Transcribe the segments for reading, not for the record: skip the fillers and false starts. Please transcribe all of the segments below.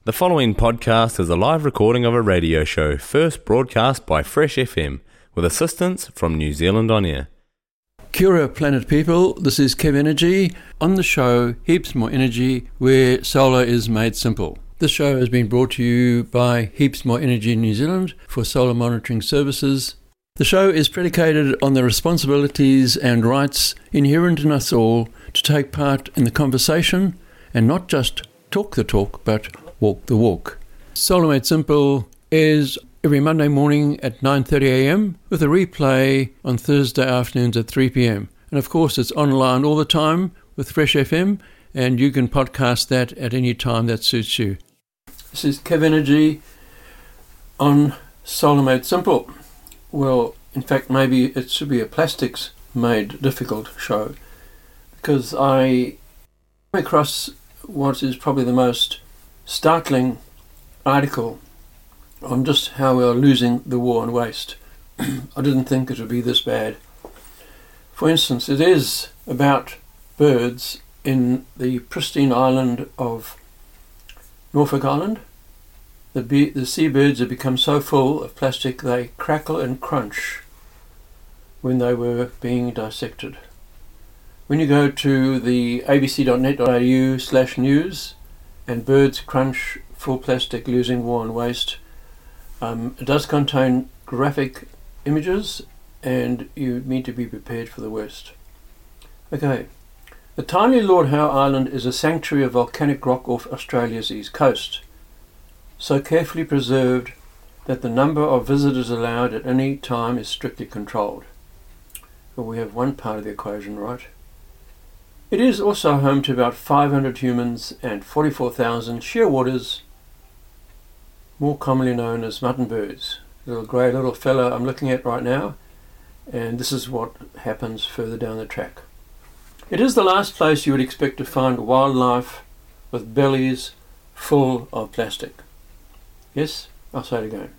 The following podcast is a live recording of a radio show first broadcast by Fresh FM with assistance from New Zealand On Air. Kia ora, planet people, this is Kev Energy on the show Heaps More Energy, where solar is made simple. This show has been brought to you by Heaps More Energy New Zealand for solar monitoring services. The show is predicated on the responsibilities and rights inherent in us all to take part in the conversation and not just talk the talk, but walk the walk. Solar Made Simple is every Monday morning at 9:30 a.m. with a replay on Thursday afternoons at 3 p.m. And of course it's online all the time with Fresh FM, and you can podcast that at any time that suits you. This is Kev Energy on Solar Made Simple. Well, in fact, maybe it should be a Plastics Made Difficult show, because I came across what is probably the most startling article on just how we are losing the war on waste. I didn't think it would be this bad. For instance, it is about birds in the pristine island of Norfolk Island. The seabirds have become so full of plastic they crackle and crunch when they were being dissected. When you go to the abc.net.au/news and birds crunch full plastic losing war on waste, it does contain graphic images and you need to be prepared for the worst. Okay, the tiny Lord Howe Island is a sanctuary of volcanic rock off Australia's east coast, so carefully preserved that the number of visitors allowed at any time is strictly controlled. Well, we have one part of the equation right. It is also home to about 500 humans and 44,000 shearwaters, more commonly known as mutton birds. Little grey little fella I'm looking at right now, and this is what happens further down the track. It is the last place you would expect to find wildlife with bellies full of plastic. Yes, I'll say it again.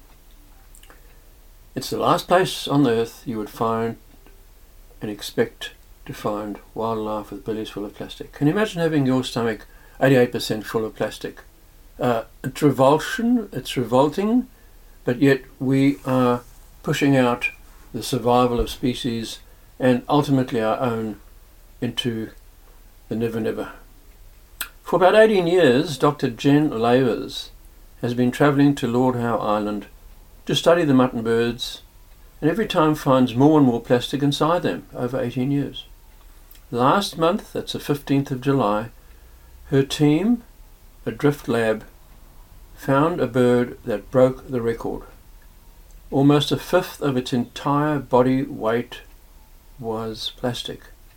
It's the last place on earth you would find and expect to find wildlife with bellies full of plastic. Can you imagine having your stomach 88% full of plastic? It's revolting, but yet we are pushing out the survival of species and ultimately our own into the never never. For about 18 years, Dr. Jen Lavers has been travelling to Lord Howe Island to study the mutton birds, and every time finds more and more plastic inside them over 18 years. Last month, that's the 15th of July, her team, a Drift Lab, found a bird that broke the record. Almost a fifth of its entire body weight was plastic.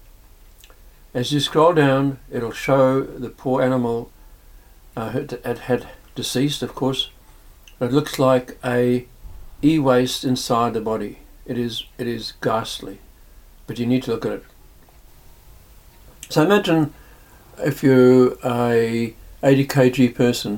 As you scroll down, it'll show the poor animal. It had deceased, of course. It looks like a e-waste inside the body. It is ghastly, but you need to look at it. So imagine if you're a 80 kg person,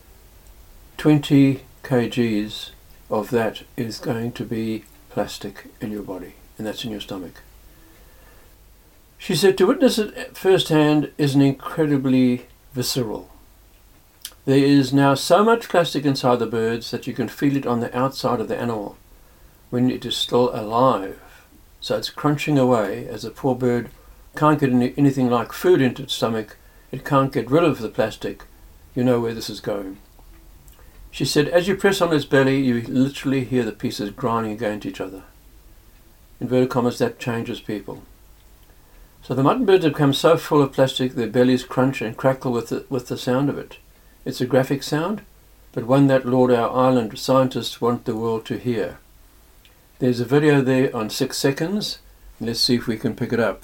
20 kgs of that is going to be plastic in your body, and that's in your stomach. She said to witness it firsthand is an incredibly visceral. There is now so much plastic inside the birds that you can feel it on the outside of the animal when it is still alive. So it's crunching away as a poor bird can't get anything like food into its stomach. It can't get rid of the plastic. You know where this is going. She said, as you press on its belly, you literally hear the pieces grinding against each other. Inverted commas, that changes people. So the mutton birds have become so full of plastic, their bellies crunch and crackle with the sound of it. It's a graphic sound, but one that Lord Howe Island scientists want the world to hear. There's a video there on 6 seconds. Let's see if we can pick it up.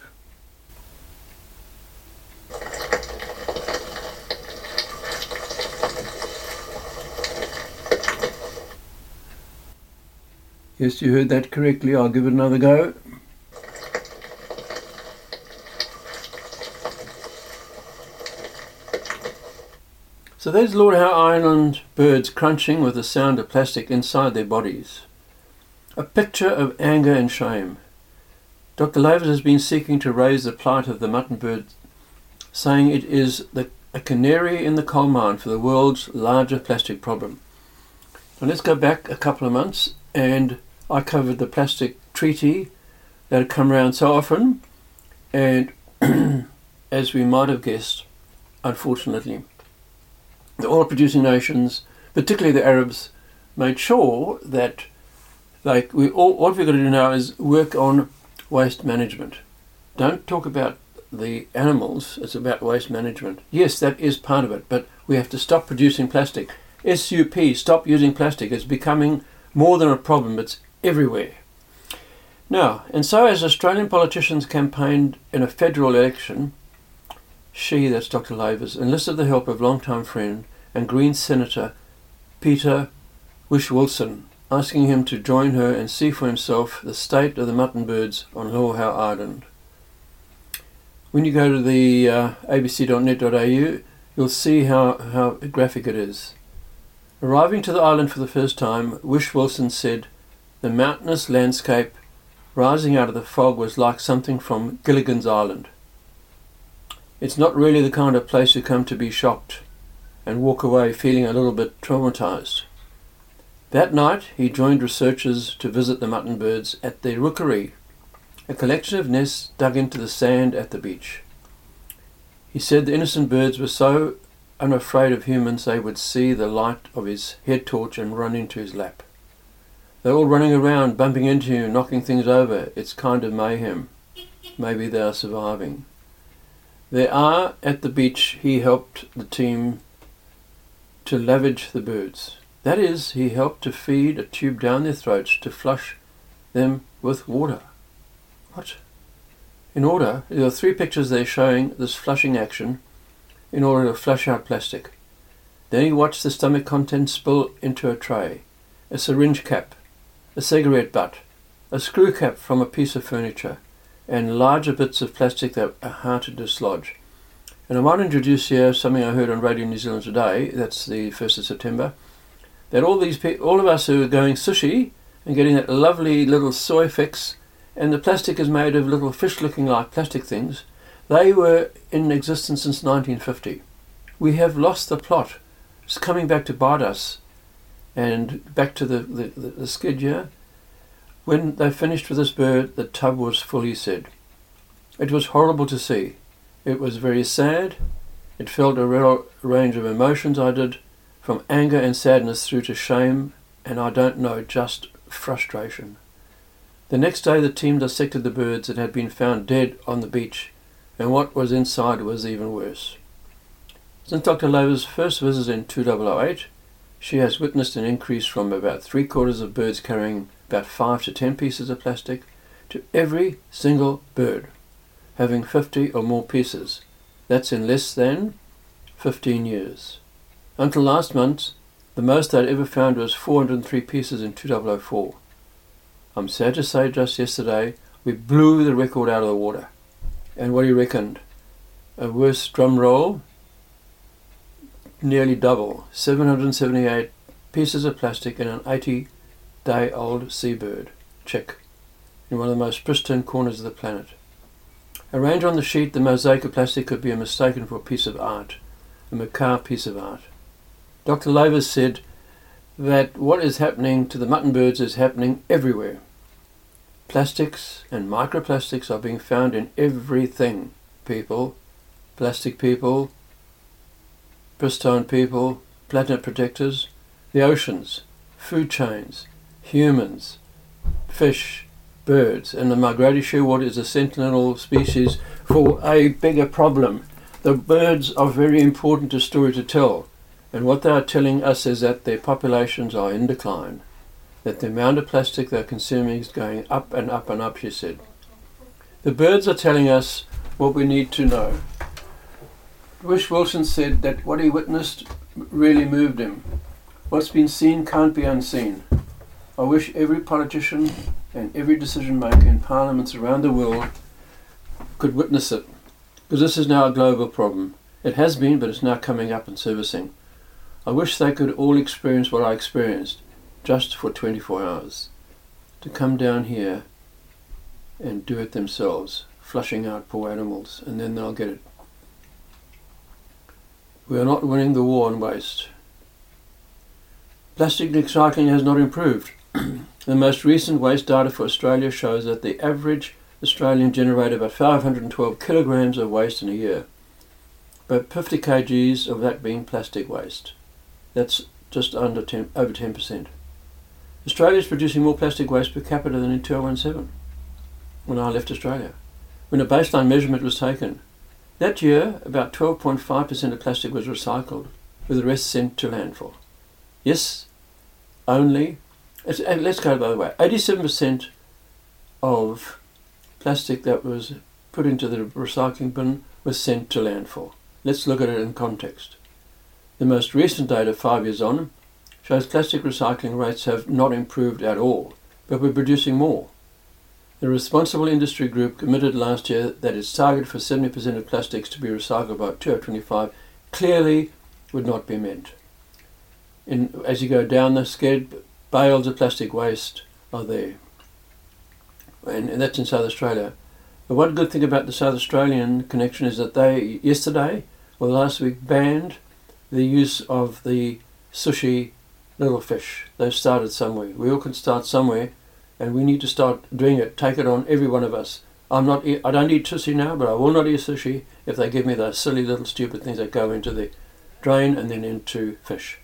Yes, you heard that correctly. I'll give it another go. So there's Lord Howe Island birds crunching with the sound of plastic inside their bodies. A picture of anger and shame. Dr. Lavers has been seeking to raise the plight of the mutton bird, saying it is the a canary in the coal mine for the world's largest plastic problem. Now let's go back a couple of months, and I covered the plastic treaty that had come around so often, and as we might have guessed, unfortunately, the oil-producing nations, particularly the Arabs, made sure that what we've got to do now is work on waste management. Don't talk about the animals, it's about waste management. Yes, that is part of it, but we have to stop producing plastic. SUP, stop using plastic. It's becoming more than a problem, it's everywhere. Now, and so as Australian politicians campaigned in a federal election, that's Dr. Lavers, enlisted the help of longtime friend and Green Senator Peter Whish-Wilson, asking him to join her and see for himself the state of the mutton birds on Lord Howe Island. When you go to the abc.net.au, you'll see how graphic it is. Arriving to the island for the first time, Whish-Wilson said, "The mountainous landscape rising out of the fog was like something from Gilligan's Island. It's not really the kind of place you come to be shocked and walk away feeling a little bit traumatized." That night he joined researchers to visit the mutton birds at the rookery, a collection of nests dug into the sand at the beach. He said the innocent birds were so unafraid of humans they would see the light of his head torch and run into his lap. They're all running around, bumping into you, knocking things over. It's kind of mayhem. Maybe they are surviving. There are, at the beach, he helped the team to lavage the birds. That is, he helped to feed a tube down their throats to flush them with water. What? There are 3 pictures there showing this flushing action in order to flush out plastic. Then he watched the stomach contents spill into a tray, a syringe cap, a cigarette butt, a screw cap from a piece of furniture, and larger bits of plastic that are hard to dislodge. And I might introduce here something I heard on Radio New Zealand today, that's the 1st of September, that all of us who are going sushi and getting that lovely little soy fix, and the plastic is made of little fish looking like plastic things, they were in existence since 1950. We have lost the plot. It's coming back to bite us. And back to the skid here. When they finished with this bird, the tub was full, he said. It was horrible to see. It was very sad. It felt a real range of emotions I did, from anger and sadness through to shame, and I don't know, just frustration. The next day the team dissected the birds that had been found dead on the beach, and what was inside was even worse. Since Dr. Lavers' first visit in 2008, she has witnessed an increase from about 3/4 of birds carrying about 5 to 10 pieces of plastic to every single bird having 50 or more pieces. That's in less than 15 years. Until last month, the most I'd ever found was 403 pieces in 2004. I'm sad to say just yesterday we blew the record out of the water. And what he reckoned? A worse drum roll? Nearly double, 778 pieces of plastic in an 80-day-old seabird, chick, in one of the most pristine corners of the planet. Arranged on the sheet, the mosaic of plastic could be mistaken for a piece of art, a macabre piece of art. Dr. Lavers said that what is happening to the mutton birds is happening everywhere. Plastics and microplastics are being found in everything. People, plastic people, pristine people, planet protectors, the oceans, food chains, humans, fish, birds, and the migratory shearwater is a sentinel species for a bigger problem. The birds are very important to story to tell, and what they are telling us is that their populations are in decline, that the amount of plastic they're consuming is going up and up and up, she said. The birds are telling us what we need to know. Whish-Wilson said that what he witnessed really moved him. What's been seen can't be unseen. I wish every politician and every decision maker in parliaments around the world could witness it, because this is now a global problem. It has been, but it's now coming up and servicing. I wish they could all experience what I experienced, just for 24 hours. To come down here and do it themselves, flushing out poor animals, and then they'll get it. We are not winning the war on waste. Plastic recycling has not improved. The most recent waste data for Australia shows that the average Australian generated about 512 kilograms of waste in a year, but 50 kgs of that being plastic waste. That's just over 10%. Australia is producing more plastic waste per capita than in 2017, when I left Australia, when a baseline measurement was taken. That year, about 12.5% of plastic was recycled, with the rest sent to landfill. Yes, only, let's go the other way, 87% of plastic that was put into the recycling bin was sent to landfill. Let's look at it in context. The most recent data, 5 years on, shows plastic recycling rates have not improved at all, but we're producing more. The Responsible Industry Group committed last year that its target for 70% of plastics to be recycled by 2025 clearly would not be met. As you go down the scale, bales of plastic waste are there. And that's in South Australia. But one good thing about the South Australian connection is that they, yesterday or last week, banned the use of the sushi little fish. They've started somewhere. We all can start somewhere, and we need to start doing it. Take it on, every one of us. I don't eat sushi now, but I will not eat sushi if they give me those silly little stupid things that go into the drain and then into fish.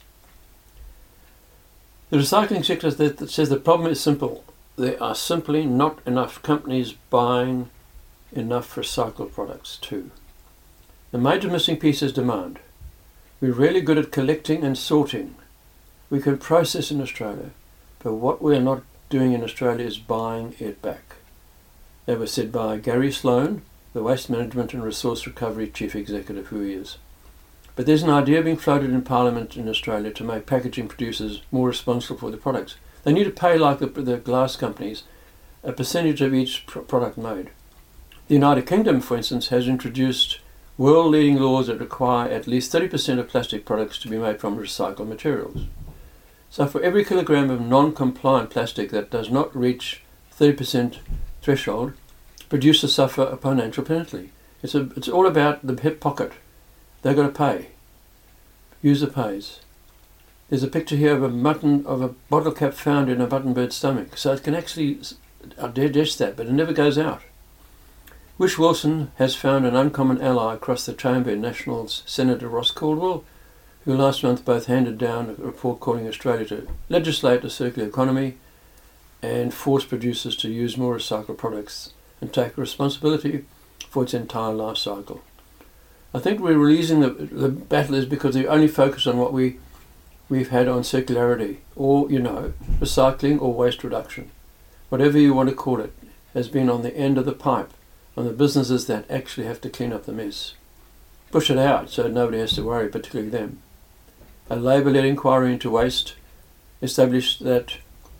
The recycling sector says the problem is simple. There are simply not enough companies buying enough recycled products too. The major missing piece is demand. We're really good at collecting and sorting. We can process in Australia, but what we're not doing in Australia is buying it back. That was said by Gary Sloan, the Waste Management and Resource Recovery Chief Executive, who he is. But there's an idea being floated in Parliament in Australia to make packaging producers more responsible for their products. They need to pay, like the glass companies, a percentage of each product made. The United Kingdom, for instance, has introduced world-leading laws that require at least 30% of plastic products to be made from recycled materials. So for every kilogram of non-compliant plastic that does not reach 30% threshold, producers suffer a financial penalty. It's all about the hip pocket. They've got to pay. User pays. There's a picture here of a bottle cap found in a buttonbird's stomach, so it can actually digest that, but it never goes out. Whish Wilson has found an uncommon ally across the chamber in Nationals Senator Ross Caldwell, who last month both handed down a report calling Australia to legislate a circular economy and force producers to use more recycled products and take responsibility for its entire life cycle. I think we're releasing the battle is because they only focus on what we've had on circularity or, recycling or waste reduction. Whatever you want to call it has been on the end of the pipe on the businesses that actually have to clean up the mess. Push it out so nobody has to worry, particularly them. A Labor-led inquiry into waste established that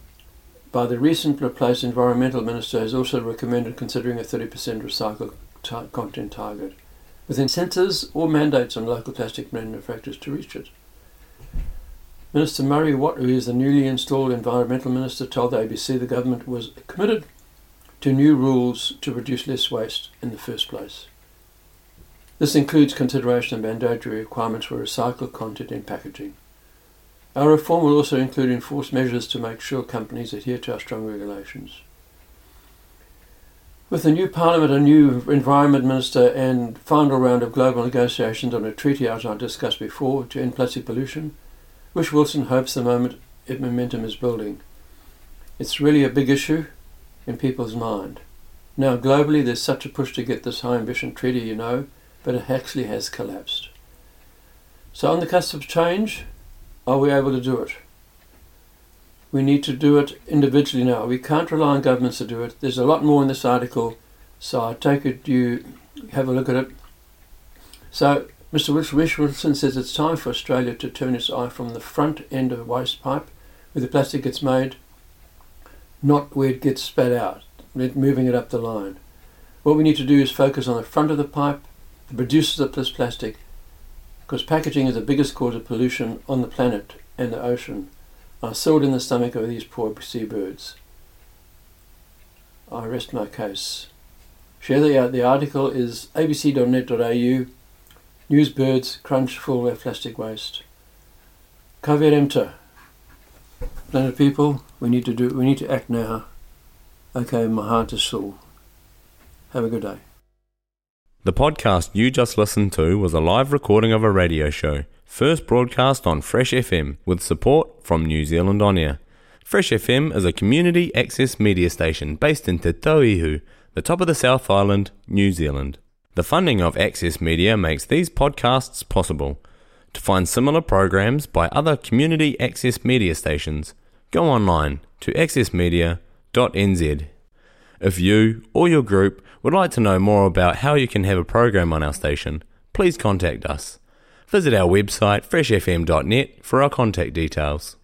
by the recent replaced Environmental Minister has also recommended considering a 30% recycled content target, with incentives or mandates on local plastic manufacturers to reach it. Minister Murray Watt, who is the newly installed Environmental Minister, told the ABC the government was committed to new rules to produce less waste in the first place. This includes consideration of mandatory requirements for recycled content in packaging. Our reform will also include enforced measures to make sure companies adhere to our strong regulations. With the new Parliament, a new Environment Minister and final round of global negotiations on a treaty, as I discussed before, to end plastic pollution, Whish Wilson hopes the momentum is building. It's really a big issue in people's mind. Now globally there's such a push to get this high ambition treaty, but it actually has collapsed. So on the cusp of change, are we able to do it? We need to do it individually now. We can't rely on governments to do it. There's a lot more in this article, so I take it you have a look at it. So Mr. Whish Wilson says it's time for Australia to turn its eye from the front end of a waste pipe, where the plastic gets made, not where it gets spat out, moving it up the line. What we need to do is focus on the front of the pipe, the producers of this plastic, because packaging is the biggest cause of pollution on the planet and the ocean. I saw it in the stomach of these poor seabirds. I rest my case. Share the article is abc.net.au News birds crunch full of plastic waste. Kaveremta. Planet people, we need to act now. Okay, my heart is full. Have a good day. The podcast you just listened to was a live recording of a radio show, first broadcast on Fresh FM with support from New Zealand On Air. Fresh FM is a community access media station based in Te Tauihu, the top of the South Island, New Zealand. The funding of Access Media makes these podcasts possible. To find similar programs by other community access media stations, go online to accessmedia.nz. If you or your group would like to know more about how you can have a program on our station, please contact us. Visit our website freshfm.net for our contact details.